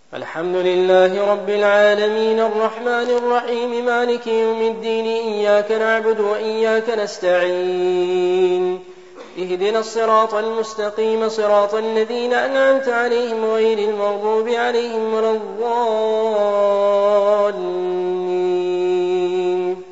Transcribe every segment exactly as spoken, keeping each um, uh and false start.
الحمد لله رب العالمين الرحمن الرحيم مالك يوم الدين إياك نعبد وإياك نستعين اهدنا الصراط المستقيم صراط الذين أنعمت عليهم غير المغضوب عليهم ولا الضالين.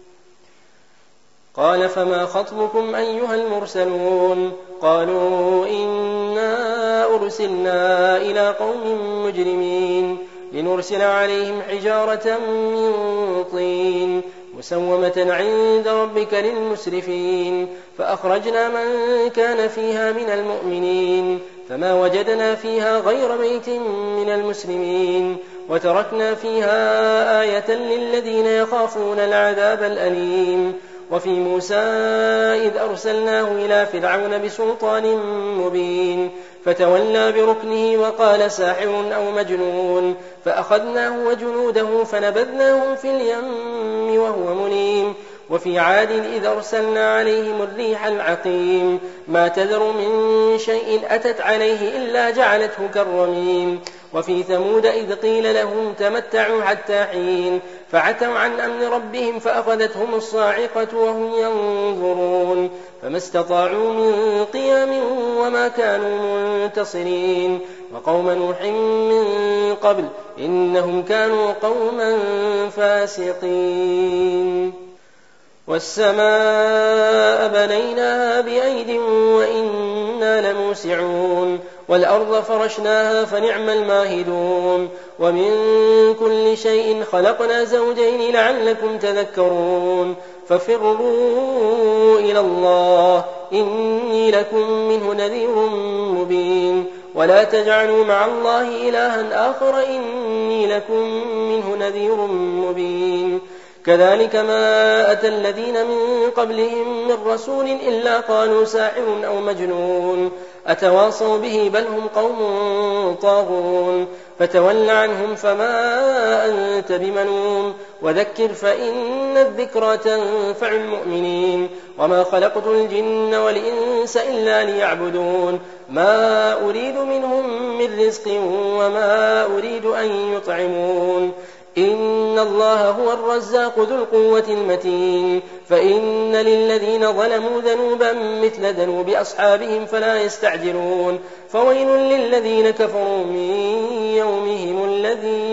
قال فما خطبكم أيها المرسلون؟ قالوا إنا أرسلنا إلى قوم مجرمين لنرسل عليهم حجارة من طين مسومة عند ربك للمسرفين فأخرجنا من كان فيها من المؤمنين فما وجدنا فيها غير بيت من المسلمين وتركنا فيها آية للذين يخافون العذاب الأليم. وفي موسى إذ أرسلناه إلى فرعون بسلطان مبين فتولى بركنه وقال ساحر أو مجنون فأخذناه وجنوده فنبذناهم في اليم وهو مليم. وفي عاد إذ أرسلنا عليهم الريح العقيم ما تذر من شيء أتت عليه إلا جعلته كالرميم. وفي ثمود إذ قيل لهم تمتعوا حتى حين فعتوا عن أمر ربهم فأخذتهم الصاعقة وهم ينظرون فما استطاعوا من قيام وما كانوا منتصرين. وقوم نوح من قبل إنهم كانوا قوما فاسقين. والسماء بنيناها بأيد وإنا لموسعون والأرض فرشناها فنعم الماهدون. ومن كل شيء خلقنا زوجين لعلكم تذكرون ففروا إلى الله إني لكم منه نذير مبين. ولا تجعلوا مع الله إلها آخر إني لكم منه نذير مبين. كذلك ما أتى الذين من قبلهم من رسول إلا قالوا ساحر أو مجنون أتواصوا به بل هم قوم طاغون. فتول عنهم فما أنت بمنون وذكر فإن الذكرى تنفع المؤمنين. وما خلقت الجن والإنس إلا ليعبدون ما أريد منهم من رزق وما أريد أن يطعمون إن الله هو الرزاق ذو القوة المتين. فإن للذين ظلموا ذنوبا مثل ذنوب أصحابهم فلا يستعجلون فويل للذين كفروا من يومهم الذي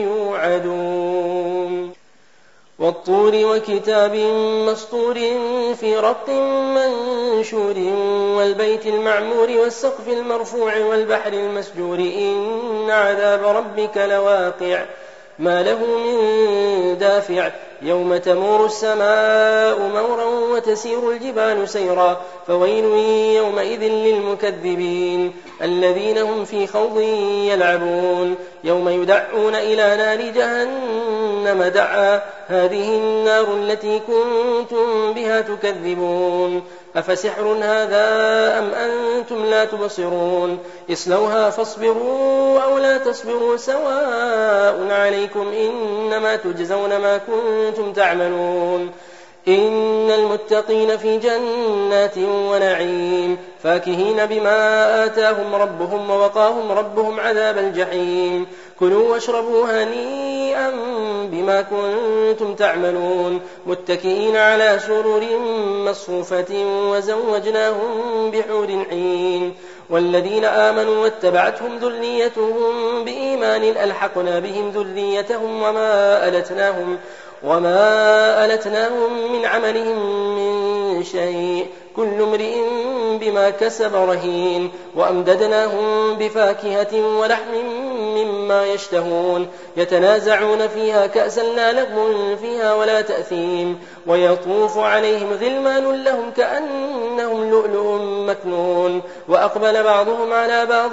يوعدون. والطور وكتاب مسطور في رق منشور والبيت المعمور والسقف المرفوع والبحر المسجور إن عذاب ربك لواقع ما له من دافع يوم تمور السماء مورا وتسير الجبال سيرا فويل يومئذ للمكذبين الذين هم في خوض يلعبون. يوم يدعون إلى نار جهنم دعا هذه النار التي كنتم بها تكذبون أفسحر هذا أم أنتم لا تبصرون اصلوها فاصبروا أو لا تصبروا سواء عليكم إنما تجزون ما كنتم تعملون. إن المتقين في جنات ونعيم فاكهين بما آتاهم ربهم ووقاهم ربهم عذاب الجحيم. كلوا واشربوا هنيئا بما كنتم تعملون متكئين على سرر مصفوفة وزوجناهم بحور عين. والذين آمنوا واتبعتهم ذريتهم بإيمان ألحقنا بهم ذريتهم وما ألتناهم وما ألتناهم من عملهم من شيء كل امرئ بما كسب رهين. وأمددناهم بفاكهة ولحم مما يشتهون يتنازعون فيها كأسا لا لغو فيها ولا تأثيم ويطوف عليهم غلمان لهم كأنهم لؤلؤ مكنون وأقبل بعضهم على بعض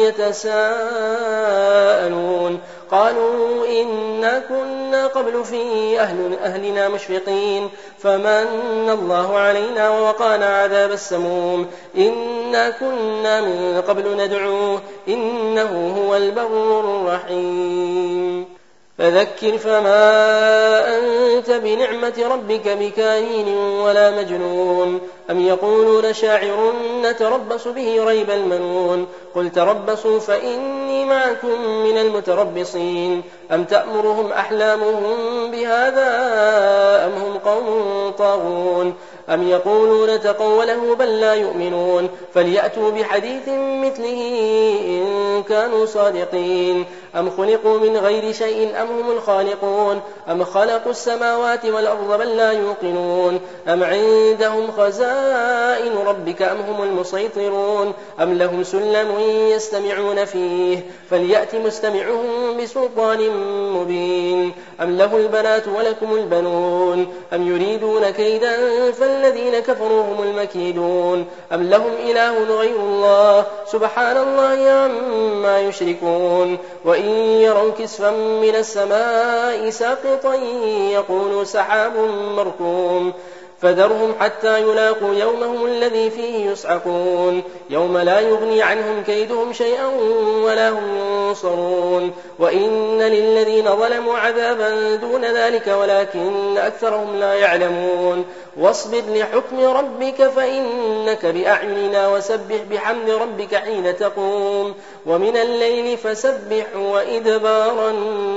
يتساءلون قالوا إنا كنا قبل في أهل أهلنا مشفقين فمن الله علينا ووقانا عذاب السموم إنا كنا من قبل ندعوه إنه هو البر الرحيم. فذكر فما أنت بنعمة ربك بكاهن ولا مجنون أم يقولون شاعر نتربص به ريب المنون قل تربصوا فإني معكم من المتربصين أم تأمرهم أحلامهم بهذا أم هم قوم طاغون أم يقولون تقوله بل لا يؤمنون فليأتوا بحديث مثله إن كانوا صادقين أم خلقوا من غير شيء أم هم الخالقون أم خلقوا السماوات والأرض بل لا يوقنون أم عندهم خزائن ربك أم هم المسيطرون أم لهم سلم يستمعون فيه فليأت مستمعهم بسلطان مبين أم له البنات ولكم البنون أم يريدون كيدا فالذين كفروا هم المكيدون أم لهم إله غير الله سبحان الله عما يشركون وإن يروا كسفا من السماء ساقطا يقولوا سحاب مركوم فذرهم حتى يلاقوا يومهم الذي فيه يصعقون يوم لا يغني عنهم كيدهم شيئا ولا هم ينصرون وإن للذين ظلموا عذابا دون ذلك ولكن أكثرهم لا يعلمون واصبر لحكم ربك فإنك بأعيننا وسبح بحمد ربك حين تقوم ومن الليل فسبح وإدبار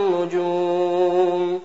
النجوم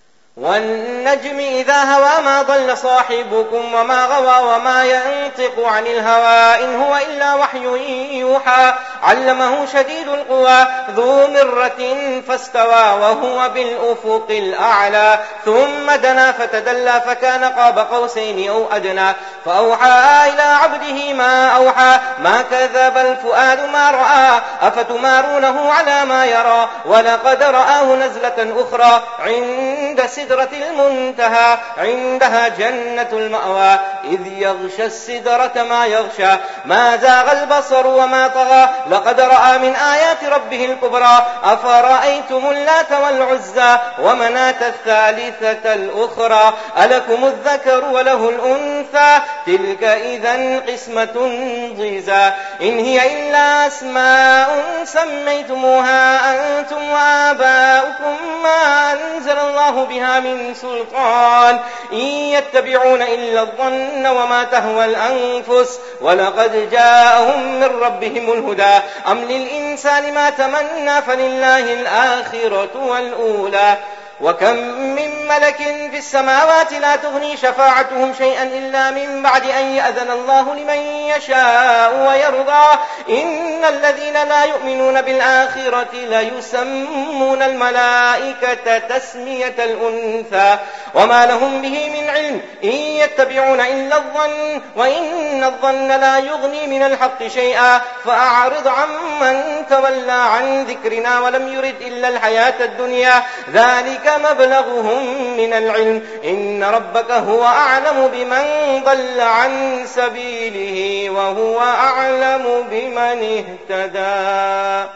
والنجم إذا هوى ما ضل صاحبكم وما غوى وما ينطق عن الهوى إن هو إلا وحي يوحى علمه شديد القوى ذو مرة فاستوى وهو بالأفق الأعلى ثم دنا فتدلى فكان قاب قوسين أو أدنى فأوحى إلى عبده ما أوحى ما كذب الفؤاد ما رأى أفتمارونه على ما يرى ولقد رآه نزلة أخرى عند سدرة المنتهى عندها جنة المأوى إذ يغشى السدرة ما يغشى ما زاغ البصر وما طغى لقد رأى من آيات ربه الكبرى أفرأيتم اللات والعزى ومناة الثالثة الأخرى ألكم الذكر وله الأنثى تلك إذا قسمة ضيزى إن هي إلا أسماء سميتموها أنتم وآباؤكم ما أنزل الله بها من سلطان إن يتبعون إلا الظن وما تهوى الأنفس ولقد جاءهم من ربهم الهدى أم للإنسان ما تمنى فلله الآخرة والأولى وكم من ملك في السماوات لا تغني شفاعتهم شيئا إلا من بعد أن يأذن الله لمن يشاء ويرضى إن الذين لا يؤمنون بالآخرة ليسمون الملائكة تسمية الأنثى وما لهم به من علم إن يتبعون إلا الظن وإن الظن لا يغني من الحق شيئا فأعرض عمن تولى عن ذكرنا ولم يرد إلا الحياة الدنيا ذلك مبلغهم من العلم إن ربك هو أعلم بمن ضل عن سبيله وهو أعلم بمن اهتدى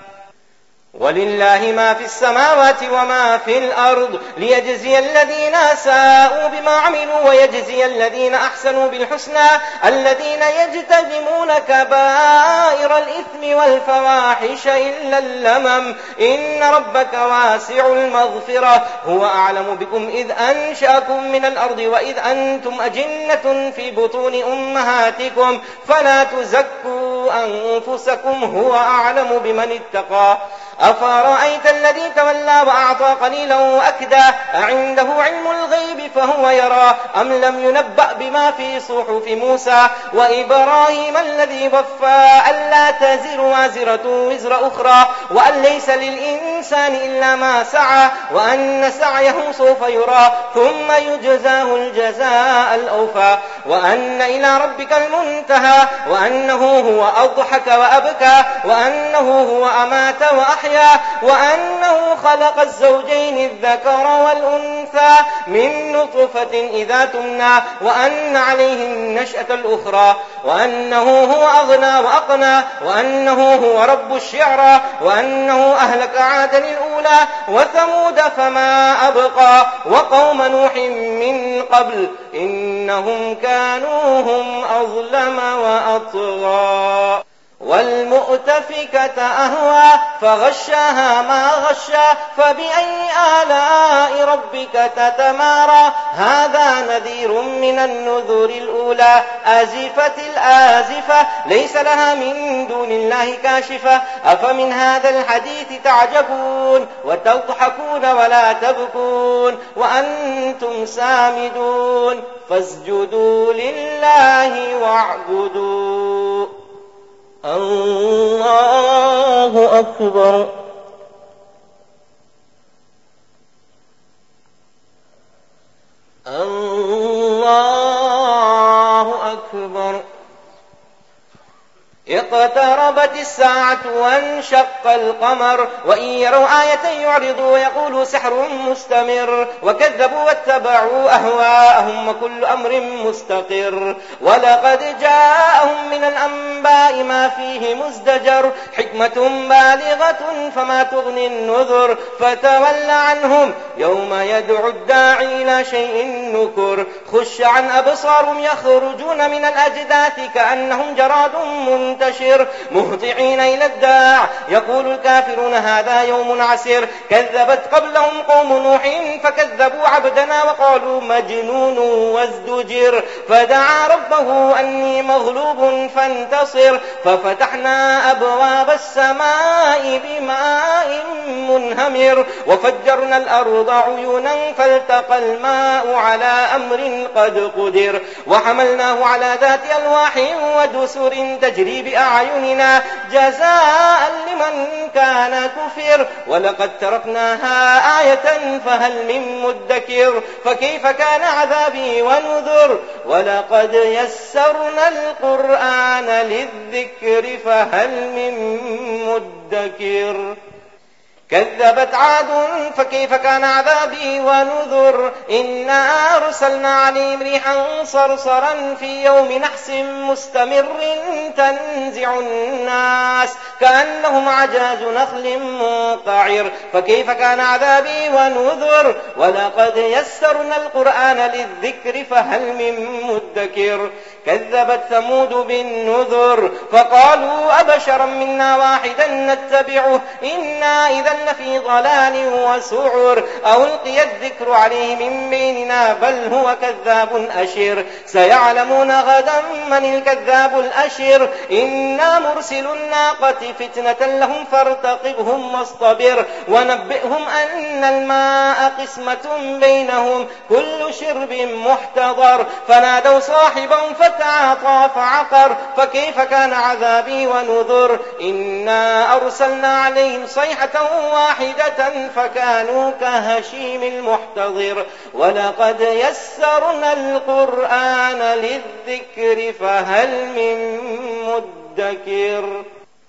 ولله ما في السماوات وما في الأرض ليجزي الذين ساءوا بما عملوا ويجزي الذين أحسنوا بالحسنى الذين يجتنبون كبائر الإثم والفواحش إلا اللمم إن ربك واسع المغفرة هو أعلم بكم إذ أنشأكم من الأرض وإذ أنتم أجنة في بطون أمهاتكم فلا تزكوا أنفسكم هو أعلم بمن اتقى أفرأيت الذي تولى وأعطى قليلا وأكدى أعنده علم الغيب فهو يرى أم لم ينبأ بما في صحف موسى وإبراهيم الذي وفى ألا تزر وازرة وزر أخرى وأن ليس للإنسان إلا ما سعى وأن سعيه سوف يرى ثم يجزاه الجزاء الأوفى وأن إلى ربك المنتهى وأنه هو أضحك وأبكى وأنه هو أمات وأحيا وأنه خلق الزوجين الذكر والأنثى من نطفة إذا تمنى وأن عليه النشأة الأخرى وأنه هو أغنى وأقنى وأنه هو رب الشعرى وأنه أهلك عادا الأولى وثمود فما أبقى وقوم نوح من قبل إنهم كانوا هم أظلم وأطغى والمؤتفكة أهوى فغشاها ما غشا فبأي آلاء ربك تتمارى هذا نذير من النذر الأولى آزفت الآزفة ليس لها من دون الله كاشفة أفمن هذا الحديث تعجبون وتضحكون ولا تبكون وأنتم سامدون فاسجدوا لله واعبدوا. الله أكبر. الله أكبر. اقتربت الساعة وانشق القمر وإن يروا آية يعرضوا ويقولوا سحر مستمر وكذبوا واتبعوا أهواءهم وكل أمر مستقر ولقد جاءهم من الأنباء ما فيه مزدجر حكمة بالغة فما تغني النذر فتول عنهم يوم يدعو الداعي إلى شيء نكر خش عن أبصارهم يخرجون من الأجداث كأنهم جراد منتشر مهطعين إلى الداع يقول الكافرون هذا يوم عسير كذبت قبلهم قوم نوح فكذبوا عبدنا وقالوا مجنون وازدجر فدعا ربه أني مغلوب فانتصر ففتحنا أبواب السماء بماء منهمر وفجرنا الأرض عيونا فالتقى الماء على أمر قد قدر وحملناه على ذات ألواح ودسر تجري بأعيننا جزاء لمن كان كفر ولقد تركناها آية فهل من مدكر فكيف كان عذابي ونذر ولقد يسرنا القرآن للذكر فهل من مدكر كذبت عاد فكيف كان عذابي ونذر إنا أرسلنا عليهم ريحا صرصرا في يوم نحس مستمر تنزع الناس كأنهم عجاز نخل منقعر فكيف كان عذابي ونذر ولقد يسرنا القرآن للذكر فهل من مدكر كذبت ثمود بالنذر فقالوا أبشرا منا واحدا نتبعه إنا إذا لفي ضلال وسعر ألقي الذكر عليه من بيننا بل هو كذاب أشر سيعلمون غدا من الكذاب الأشر إنا مرسل الناقة فتنة لهم فارتقبهم واصطبر ونبئهم أن الماء قسمة بينهم كل شرب محتضر فنادوا صاحبهم فتعاطى فعقر فكيف كان عذابي ونذر إنا أرسلنا عليهم صيحة واحدة فكانوا كهشيم المحتضر ولقد يسرنا القرآن للذكر فهل من مدكر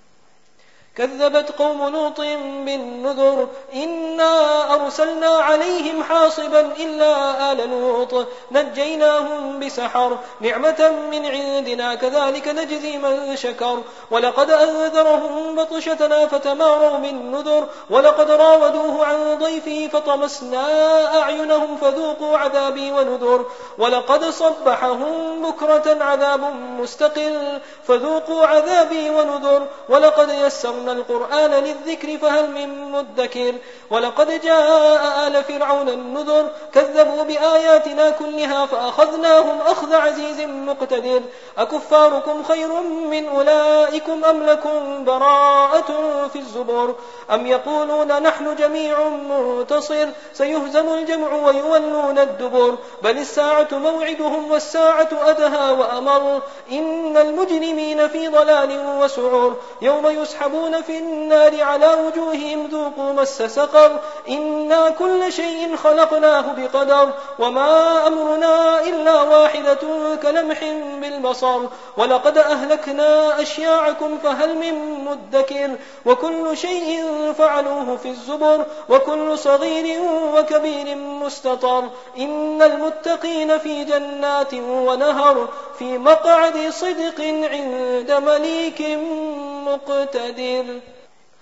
كذبت قوم لوط بالنذر إنا أرسلنا عليهم حاصبا إلا آل لوط نجيناهم بسحر نعمة من عندنا كذلك نجزي من شكر ولقد أنذرهم بطشتنا فتماروا بالنذر ولقد راودوه عن ضيفه فطمسنا أعينهم فذوقوا عذابي ونذر ولقد صبحهم بكرة عذاب مستقل فذوقوا عذابي ونذر ولقد يسرنا القرآن للذكر فهل من مدكر ولقد جاء آل فرعون النذر كذبوا بآياتنا كلها فأخذناهم أخذ عزيز مقتدر أكفاركم خير من أولئكم أم لكم براءة في الزبر أم يقولون نحن جميع منتصر سيهزم الجمع ويولون الدبر بل الساعة موعدهم والساعة أدهى وأمر إن المجرمين في ضلال وسعر يوم يسحبون في النار على وجوههم ذوقوا مس سقر إنا كل شيء خلقناه بقدر وما أمرنا إلا واحدة كلمح بالبصر ولقد أهلكنا أشياعكم فهل من مدكر وكل شيء فعلوه في الزبر وكل صغير وكبير مستطر إن المتقين في جنات ونهر في مقعد صدق عند مليك مقتدر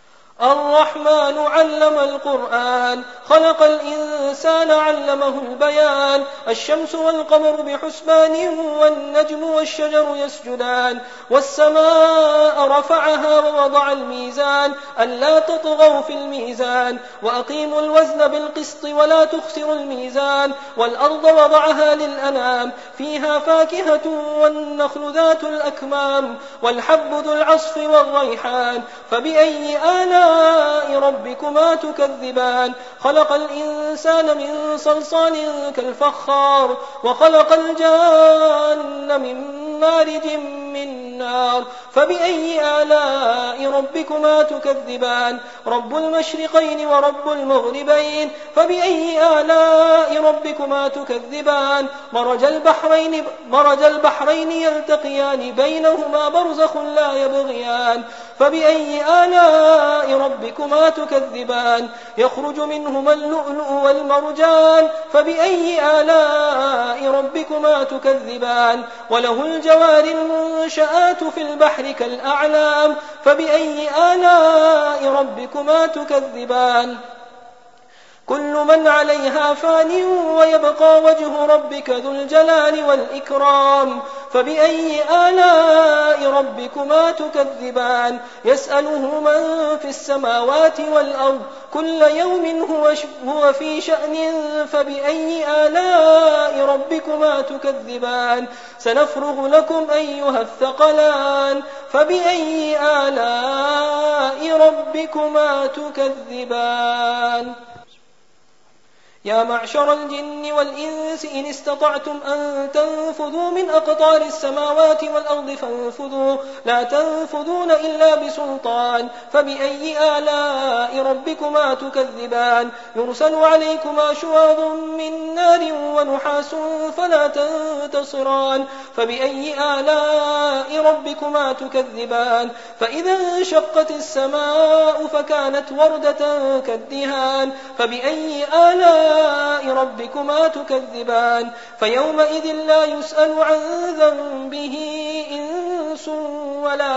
الرحمن علم القرآن خلق الإنسان علمه البيان الشمس والقمر بحسبان والنجم والشجر يسجدان والسماء رفعها ووضع الميزان ألا تطغوا في الميزان وأقيموا الوزن بالقسط ولا تخسروا الميزان والأرض وضعها للأنام فيها فاكهة والنخل ذات الأكمام والحب ذو العصف والريحان فبأي آلاء ربكما تكذبان خلق الإنسان من صلصال كالفخار وخلق الجان من مارج من نار فبأي آلاء ربكما تكذبان رب المشرقين ورب المغربين فبأي آلاء ربكما تكذبان مرج البحرين, مرج البحرين يلتقيان بينهما برزخ لا يبغيان فبأي آلاء ربكما تكذبان يخرج منهما اللؤلؤ والمرجان فبأي آلاء ربكما تكذبان وله الجوار المنشآت في البحر كالأعلام فبأي آلاء ربكما تكذبان كل من عليها فان ويبقى وجه ربك ذو الجلال والإكرام فبأي آلاء ربكما تكذبان يسأله من في السماوات والأرض كل يوم هو, هو في شأن فبأي آلاء ربكما تكذبان سنفرغ لكم أيها الثقلان فبأي آلاء ربكما تكذبان يا معشر الجن والإنس إن استطعتم أن تنفذوا من أقطار السماوات والأرض فانفذوا لا تنفذون إلا بسلطان فبأي آلاء ربكما تكذبان يرسل عليكما شواظ من نار ونحاس فلا تنتصران فبأي آلاء ربكما تكذبان فإذا انشقت السماء فكانت وردة كالدهان فبأي آلاء ربكما تكذبان فيومئذ لا يسأل عن ذنبه إنس ولا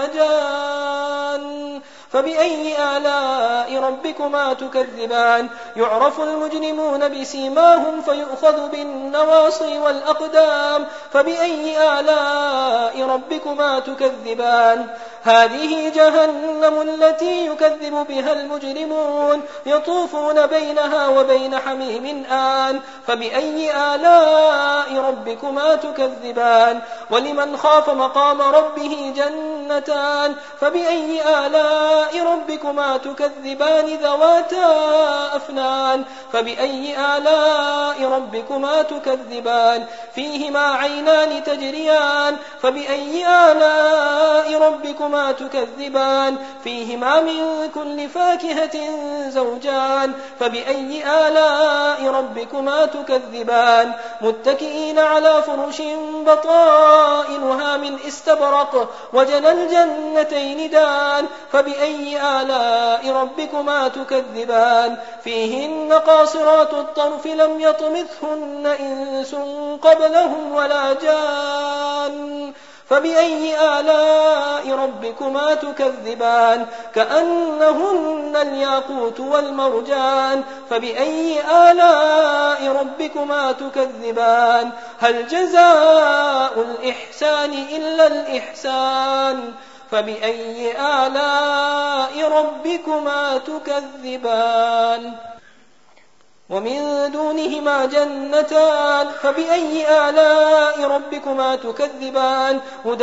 جان فبأي آلاء ربكما تكذبان يعرف المجرمون بسيماهم فيؤخذ بالنواصي والأقدام فبأي آلاء ربكما تكذبان هذه جهنم التي يكذب بها المجرمون يطوفون بينها وبين حميم آن فبأي آلاء ربكما تكذبان ولمن خاف مقام ربه جنتان فبأي آلاء ربكما تكذبان ذواتا أفنان فبأي آلاء ربكما تكذبان فيهما عينان تجريان فبأي آلاء ربكما تكذبان فيهما من كل فاكهة زوجان فبأي آلاء ربكما تكذبان متكئين على فرش بطائنها من استبرق وجنى الجنتين دان فبأي آلاء ربكما تكذبان فيهن قاصرات الطرف لم يطمثهن إنس قبلهم ولا جان فبأي آلاء ربكما تكذبان كأنهن الياقوت والمرجان فبأي آلاء ربكما تكذبان هل جزاء الإحسان إلا الإحسان فبأي آلاء ربكما تكذبان ومن دونهما جنتان فبأي آلاء ربكما تكذبان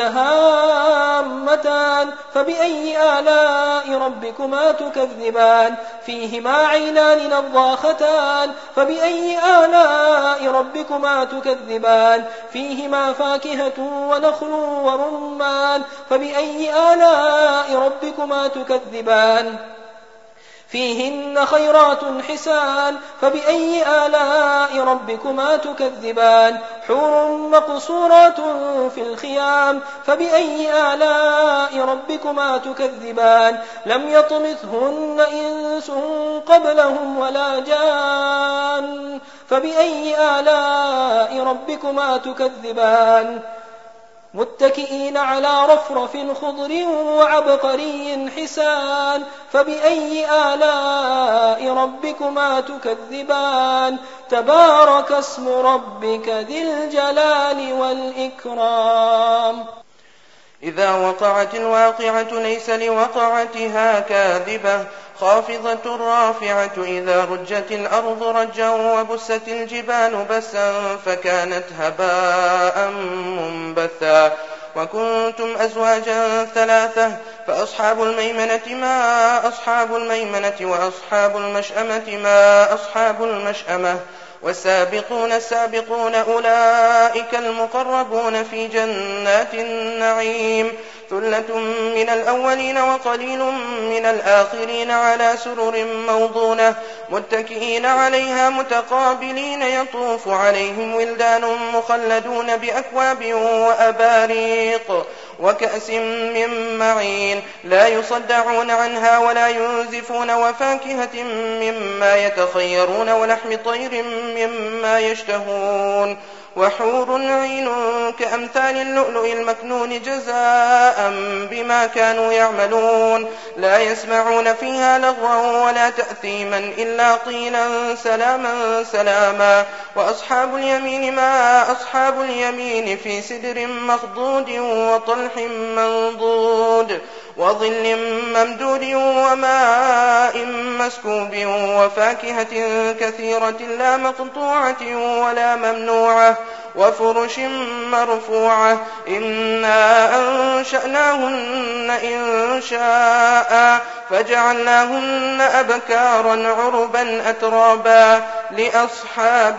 مدهامتان فبأي آلاء ربكما تكذبان فيهما عينان نضاختان فبأي آلاء ربكما تكذبان فيهما فاكهة ونخل ورمان فبأي آلاء ربكما تكذبان فيهن خيرات حسان فبأي آلاء ربكما تكذبان حور مقصورات في الخيام فبأي آلاء ربكما تكذبان لم يطمثهن إنس قبلهم ولا جان فبأي آلاء ربكما تكذبان متكئين على رفرف خضر وعبقري حسان فبأي آلاء ربكما تكذبان تبارك اسم ربك ذي الجلال والإكرام إذا وقعت الواقعة ليس لوقعتها كاذبة خافضة رافعة إذا رجت الأرض رجا وبست الجبال بسا فكانت هباء منبثا وكنتم أزواجا ثلاثة فأصحاب الميمنة ما أصحاب الميمنة وأصحاب المشأمة ما أصحاب المشأمة والسابقون السابقون أولئك المقربون في جنات النعيم ثلة من الأولين وقليل من الآخرين على سرر موضونة متكئين عليها متقابلين يطوف عليهم ولدان مخلدون بأكواب وأباريق وكأس من معين لا يصدعون عنها ولا ينزفون وفاكهة مما يتخيرون ولحم طير مما يشتهون وحور عين كأمثال اللؤلؤ المكنون جزاء بما كانوا يعملون لا يسمعون فيها لغوا ولا تأثيما إلا قيلا سلاما سلاما وأصحاب اليمين ما أصحاب اليمين في سدر مخضود وطلح منضود وظل ممدود وماء مسكوب وفاكهة كثيرة لا مقطوعة ولا ممنوعة وفرش مرفوعة إنا أنشأناهن إن شاء فجعلناهن أبكارا عربا أترابا لأصحاب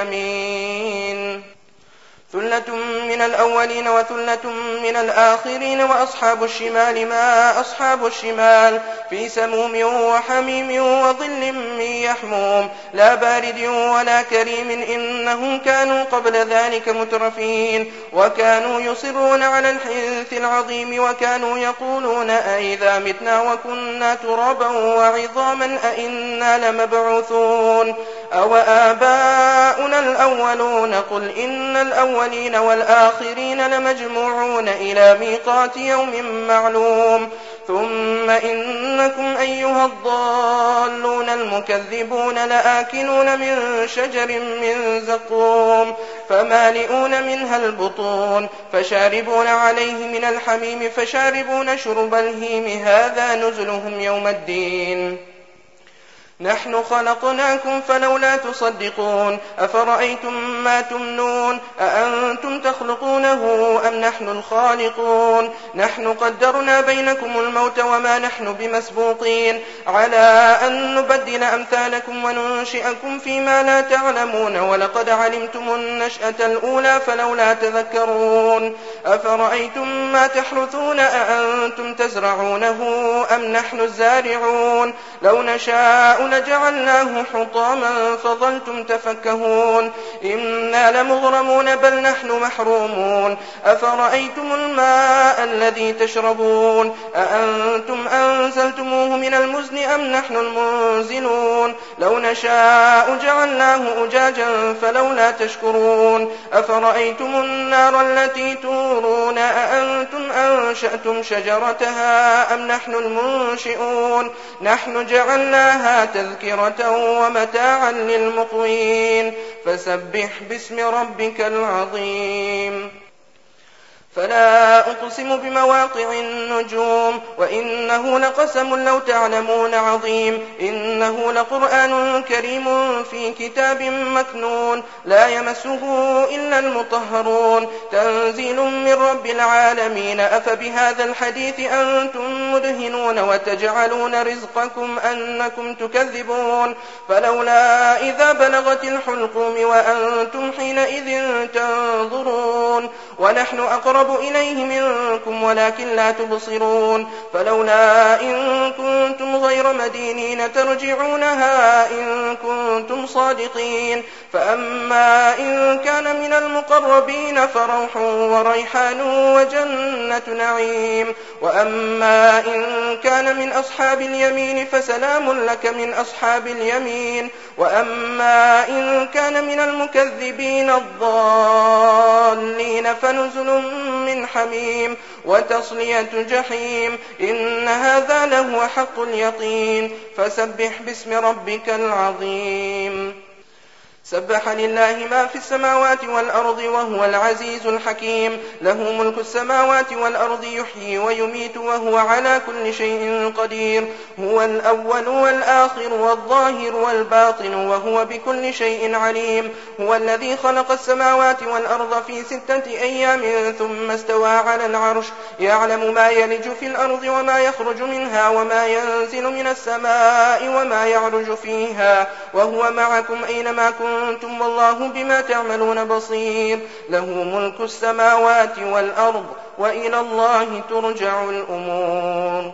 اليمين ثلة من الأولين وثلة من الآخرين وأصحاب الشمال ما أصحاب الشمال في سموم وحميم وظل من يحموم لا بارد ولا كريم إنهم كانوا قبل ذلك مترفين وكانوا يصرون على الحنث العظيم وكانوا يقولون أئذا متنا وكنا ترابا وعظاما أئنا لمبعوثون أو آباؤنا الأولون قل إن الأولين والآخرين لمجموعون إلى ميقات يوم معلوم ثم إنكم أيها الضالون المكذبون لآكلون من شجر من زقوم فمالئون منها البطون فشاربون عليه من الحميم فشاربون شرب الهيم هذا نزلهم يوم الدين نحن خلقناكم فلولا تصدقون أفرأيتم ما تمنون أأنتم تخلقونه أم نحن الخالقون نحن قدرنا بينكم الموت وما نحن بمسبوقين على أن نبدل أمثالكم وننشئكم فيما لا تعلمون ولقد علمتم النشأة الأولى فلولا تذكرون أفرأيتم ما تحرثون أأنتم تزرعونه أم نحن الزارعون لو نشاء لجعلناه حطاما فظلتم تفكهون إنا لمغرمون بل نحن محرومون أفرأيتم الماء الذي تشربون أأنتم أنزلتموه من المزن أم نحن المنزلون لو نشاء جعلناه أجاجا فلولا تشكرون أفرأيتم النار التي تورون أأنتم أنشأتم شجرتها أم نحن المنشئون نحن جعلناها تذكرة ومتاعا للمقوين فسبح باسم ربك العظيم فلا أقسم بمواقع النجوم وإنه لقسم لو تعلمون عظيم إنه لقرآن كريم في كتاب مكنون لا يمسه إلا المطهرون تنزيل من رب العالمين أفبهذا الحديث أنتم مدهنون وتجعلون رزقكم أنكم تكذبون فلولا إذا بلغت الحلقوم وأنتم حينئذ تنظرون ونحن أقرب إليه منكم ولكن لا تبصرون فلولا إن كنتم غير مدينين ترجعونها إن كنتم كنتم صادقين. فأما إن كان من المقربين فروح وريحان وجنة نعيم. وأما إن كان من أصحاب اليمين فسلام لك من أصحاب اليمين. وأما إن كان من المكذبين الضالين فنزل من حميم وتصلية جحيم. إن هذا لهو حق اليقين. فسبح باسم ربك العظيم. سبح لله ما في السماوات والأرض وهو العزيز الحكيم. له ملك السماوات والأرض يحيي ويميت وهو على كل شيء قدير. هو الأول والآخر والظاهر والباطن وهو بكل شيء عليم. هو الذي خلق السماوات والأرض في ستة أيام ثم استوى على العرش يعلم ما يلج في الأرض وما يخرج منها وما ينزل من السماء وما يعرج فيها وهو معكم أينما كنتم أنتم والله بما تعملون بصير. له ملك السماوات والأرض وإلى الله ترجع الأمور.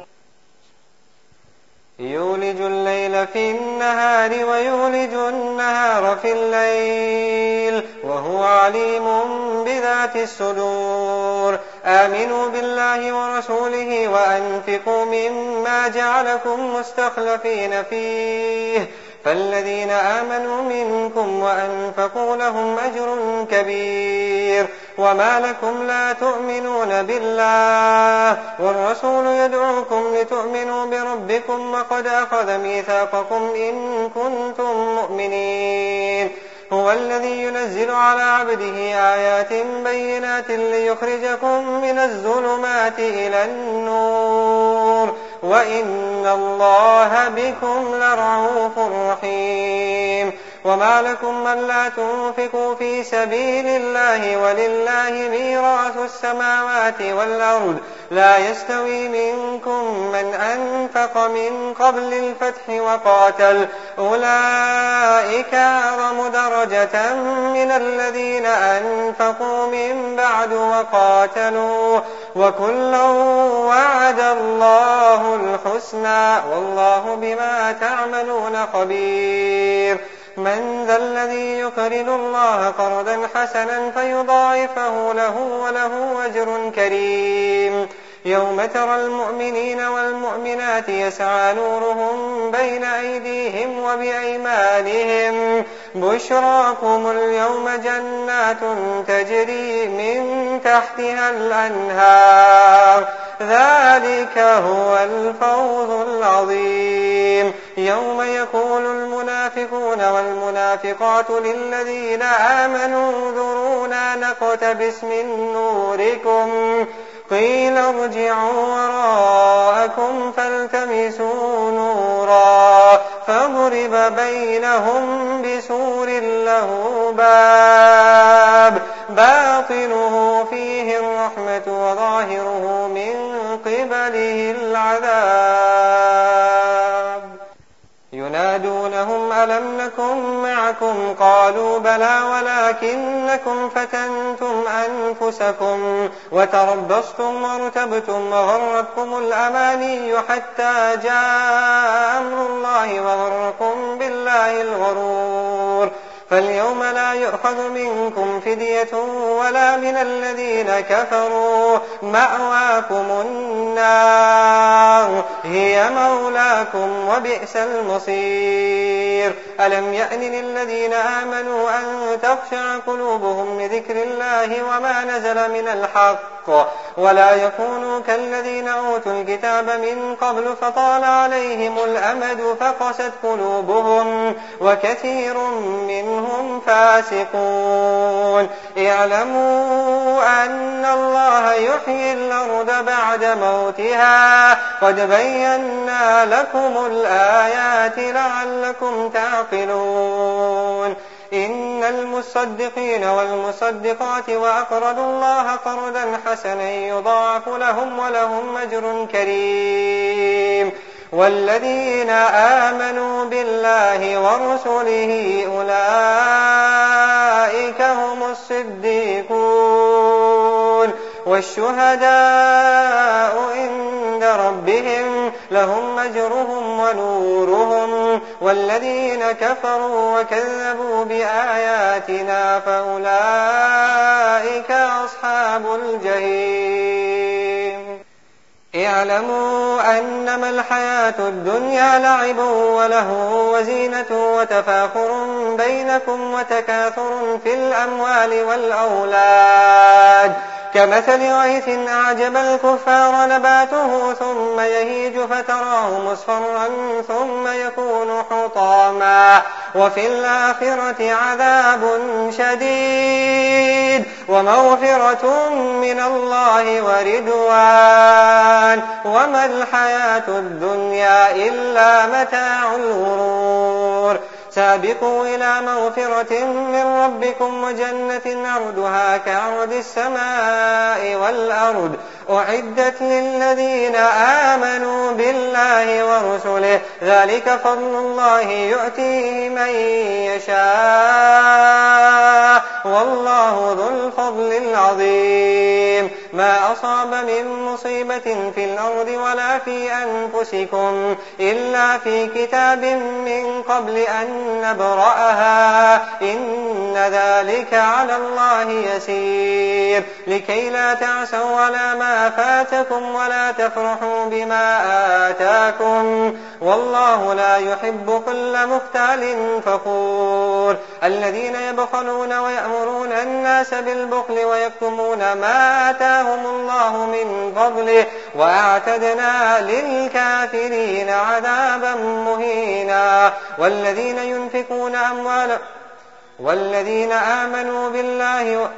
يولج الليل في النهار ويولج النهار في الليل وهو عليم بذات الصدور. آمنوا بالله ورسوله وأنفقوا مما جعلكم مستخلفين فيه فالذين آمنوا منكم وأنفقوا لهم أجر كبير. وما لكم لا تؤمنون بالله والرسول يدعوكم لتؤمنوا بربكم وقد أخذ ميثاقكم إن كنتم مؤمنين. هو الذي ينزل على عبده آيات بينات ليخرجكم من الظلمات إلى النور وإن الله بكم لرءوف رحيم. وما لكم من لا تنفقوا في سبيل الله ولله ميراث السماوات والأرض لا يستوي منكم من أنفق من قبل الفتح وقاتل أولئك أعظم درجة من الذين أنفقوا من بعد وقاتلوا وكلا وعد الله الحسنى والله بما تعملون خبير. من ذا الذي يقرض الله قرضا حسنا فيضاعفه له وله أجر كريم. يوم ترى المؤمنين والمؤمنات يسعى نورهم بين أيديهم وبأيمانهم بشراكم اليوم جنات تجري من تحتها الأنهار ذلك هو الفوز العظيم. يوم يقول المنافقون والمنافقات للذين آمنوا انظرونا نقتبس من نوركم قيل ارجعوا وراءكم فالتمسوا نورا فضرب بينهم بسور له باب باطنه فيه الرحمة وظاهره من قبله العذاب. ينادونهم ألم نكن معكم قالوا بلى ولكنكم فتنتم أنفسكم وتربصتم وارتبتم وغرتكم الأماني حتى جاء أمر الله وغركم بالله الغرور. فاليوم لا يؤخذ منكم فدية ولا من الذين كفروا مأواكم النار هي مولاكم وبئس المصير. ألم يأن للذين آمنوا أن تخشع قلوبهم لذكر الله وما نزل من الحق ولا يكونوا كالذين أوتوا الكتاب من قبل فطال عليهم الأمد فقست قلوبهم وكثير منهم فاسقون. اعلموا أن الله يحيي الأرض بعد موتها قد بينا لكم الآيات لعلكم تعقلون. إن المصدقين والمصدقات وأقرضوا الله قرضا حسنا يضاعف لهم ولهم أجر كريم. والذين آمنوا بالله ورسله أولئك هم الصديقون والشهداء عند ربهم لهم أجرهم ونورهم والذين كفروا وكذبوا بآياتنا فأولئك أصحاب الجحيم. اعلموا أنما الحياة الدنيا لعب وله وزينة وتفاخر بينكم وتكاثر في الأموال والأولاد كمثل غيث أعجب الكفار نباته ثم يهيج فتراه مصفرا ثم يكون حطاما وفي الآخرة عذاب شديد ومغفرة من الله ورضوان وما الحياة الدنيا إلا متاع الغرور. سابقوا إلى مغفرة من ربكم وجنة عرضها كعرض السماء والأرض أعدت للذين آمنوا بالله ورسله ذلك فضل الله يؤتيه من يشاء والله ذو الفضل العظيم. ما أصاب من مصيبة في الأرض ولا في أنفسكم إلا في كتاب من قبل أن نبرأها إن ذلك على الله يسير لكي لا تعسوا على ما فاتكم ولا تفرحوا بما آتاكم والله لا يحب كل مختال فخور. الذين يبخلون ويأمرون الناس بالبخل ويكتمون ما آتاهم الله من فضله وأعتدنا للكافرين عذابا مهينا. والذين ينفقون أموالهم والذين آمنوا بالله و...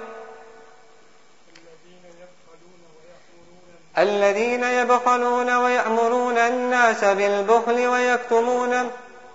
الذين يبخلون ويأمرون الناس بالبخل ويكتمون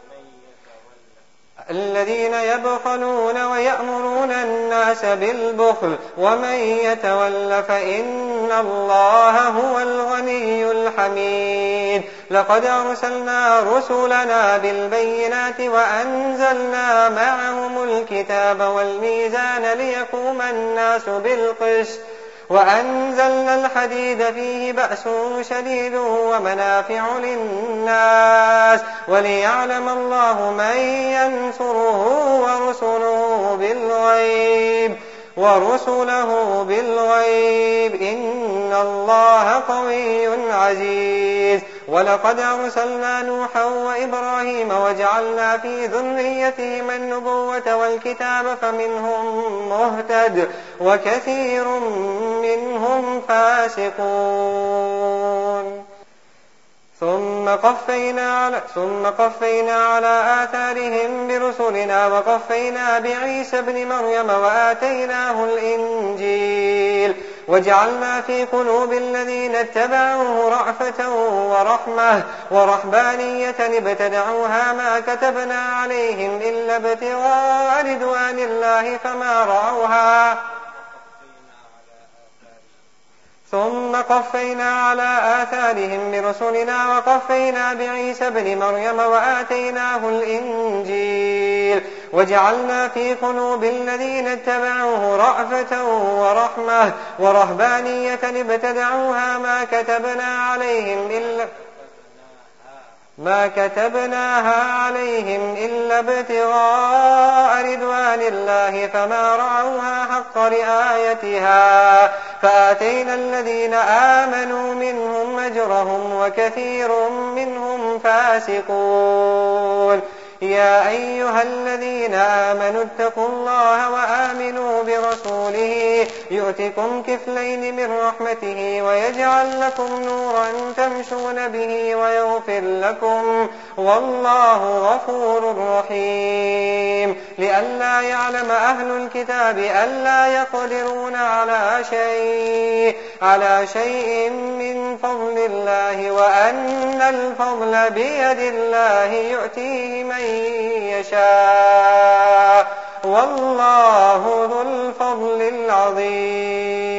الذين يبخلون ويأمرون الناس بالبخل ومن يتول فإن الله هو الغني الحميد. لقد أرسلنا رسلنا بالبينات وأنزلنا معهم الكتاب والميزان ليقوم الناس بالقسط وأنزلنا الحديد فيه بأس شديد ومنافع للناس وليعلم الله من ينصره ورسله بالغيب ورسله بالغيب إن الله قوي عزيز. ولقد أرسلنا نوحا وإبراهيم وجعلنا في ذريتهما النبوة والكتاب فمنهم مهتد وكثير منهم فاسقون. ثم قفينا على, ثم قفينا على آثارهم برسلنا وقفينا بعيسى ابن مريم وآتيناه الإنجيل وجعلنا في قلوب الذين اتبعوه رأفة ورحمة ورهبانية ابتدعوها ما كتبنا عليهم إلا ابتغاء رضوان الله فما رعوها ثم قفينا على آثارهم برسلنا وقفينا بعيسى ابن مريم وآتيناه الإنجيل وجعلنا في قلوب الذين اتبعوه رأفة ورحمة ورهبانية ابتدعوها ما كتبنا عليهم إلا ما كتبناها عليهم إلا ابتغاء رضوان الله فما رعوها حق رعايتها فآتينا الذين آمنوا منهم أجرهم وكثير منهم فاسقون. يا أيها الذين آمنوا اتقوا الله وآمنوا برسوله يؤتكم كفلين من رحمته ويجعل لكم نورا تمشون به ويغفر لكم والله غفور رحيم. لئلا يعلم أهل الكتاب ألا يقدرون على شيء على شيء من فضل الله وأن الفضل بيد الله يؤتيه من يشاء والله ذو الفضل العظيم.